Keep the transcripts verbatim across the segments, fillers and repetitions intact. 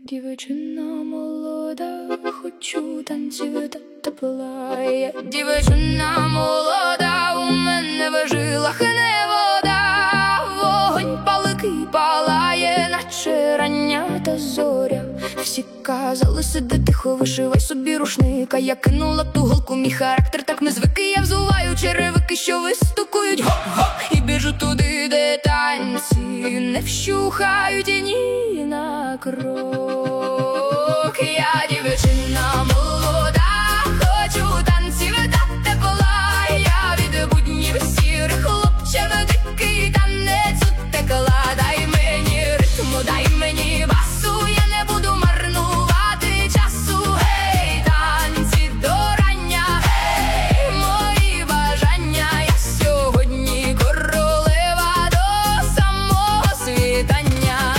дівчина молода, хочу танців та тепла. Я дівчина молода, у мене в жилах не вода. Вогонь палкий палає, наче рання та зоря. Всі казали, сиди тихо, вишивай собі рушника. Я кинула ту голку, мій характер так не звики. Я взуваю черевики, що вистукують гоп-гоп, і біжу туди, де танці не вщухають і ні на крок. Я дівчина молода, хочу танців та тепла. Я від буднів сірих, хлопче дикий танець утекла. Дай мені ритму, дай мені басу, я не буду марнувати часу. Гей, танці до рання, гей, мої бажання. Я сьогодні королева до самого світання.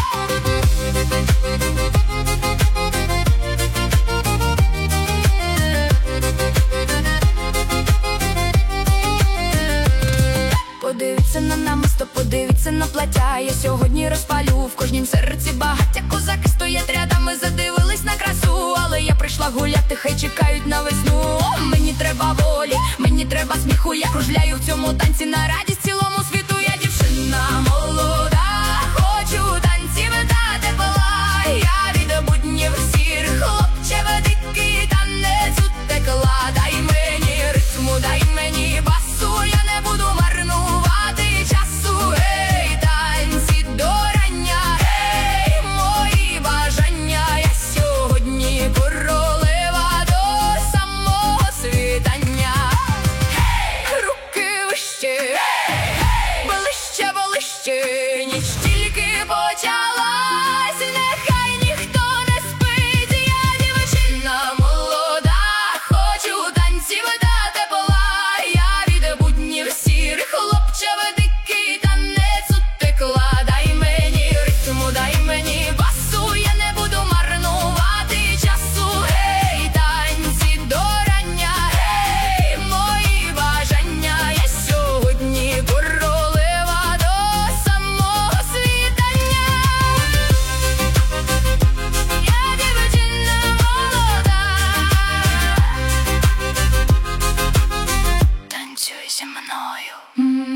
Подивіться на намисто, подивіться на плаття. Я сьогодні розпалю в кожнім серці багаття. Козаки стоять рядами, задивились на красу. Але я прийшла гуляти, хай чекають на весну. О, мені треба волі, мені треба сміху. Я кружляю в цьому танці на радість цілому світу. Я дівчина молода, хочу танців та тепла. Я від буднів сірих, хлопче дикий танець утекла. Дай мені ритму, дай мені басу, я не буду марнувати часу. Гей, танці до рання, гей, мої бажання. Я сьогодні королева до самого світання. Гей, руки вище, гей, ближче, ближче, ніч тільки почалась. Нехай ніхто не спить, я дівчина молода, хочу танців та тепла. Я від буднів сірих, хлопче дикий танець утекла. Дай мені ритму, дай мені басу, я не буду марнувати часу. Гей, танці до рання, гей, мої бажання. Я сьогодні королева до самого світання. Я дівчина молода, танцюй зі мною.